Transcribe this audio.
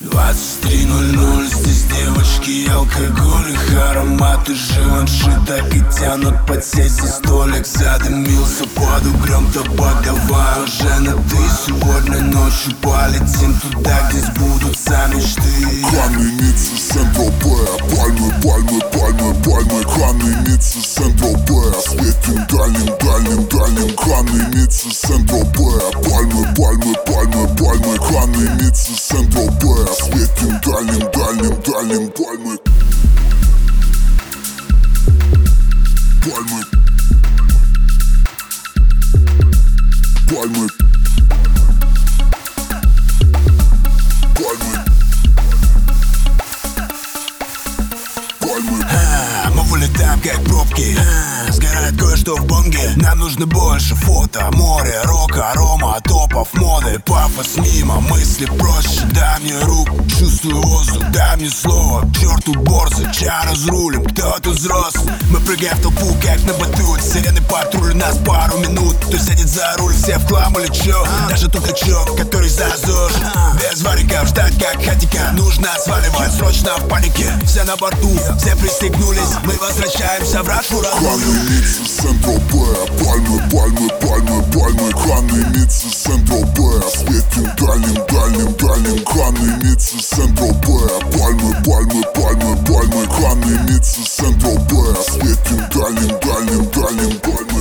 23:00, здесь девочки и алкоголь, их ароматы живанши так и тянут подсесть за столик. Задымился под углем табак, давай уже на ты. Сегодня ночью полетим туда, где сбудутся мечты. Каменницы Сент-Тропе, пальмы, пальмы, пальмы, пальмы. Каменницы Сент-Тропе, светим дальним, дальним, дальним. Каменницы Сент-Тропе, пальмы, пальмы, пальмы, пальмы. Каменницы Сент-Тропе, светим дальним, дальним, дальним. Пальмы, пальмы, пальмы, пальмы, пальмы. Мы вылетаем как пробки, сгорает кое-что в бонге. Нам нужно больше фото, море, рока, арома, топов, моды. Пафос мимо, мысли проще. Дай мне руку, чувствую воздух, дай мне слово. К черту борзы, чай разрулим, кто тут взрослый. Мы прыгаем в толпу, как на батут. Сирены патруль, нас пару минут. Кто сядет за руль, все в хлам или чё? Даже тот качок, который зазор. Без вариков, ждать как хатика. Нужно сваливать, срочно в панике. Все на борту, все пристегнулись. Мы возвращаемся в нашу родную. Каменницы Сент-Тропе, пальмы, пальмы, пальмы, пальмы. Каменницы Сент-Тропе, светим дальним, дальним, дальним. Каменницы Сент-Тропе, пальмы, пальмы, пальмы, пальмы. Каменницы Сент-Тропе, светим дальним, дальним, дальним. Пальмы.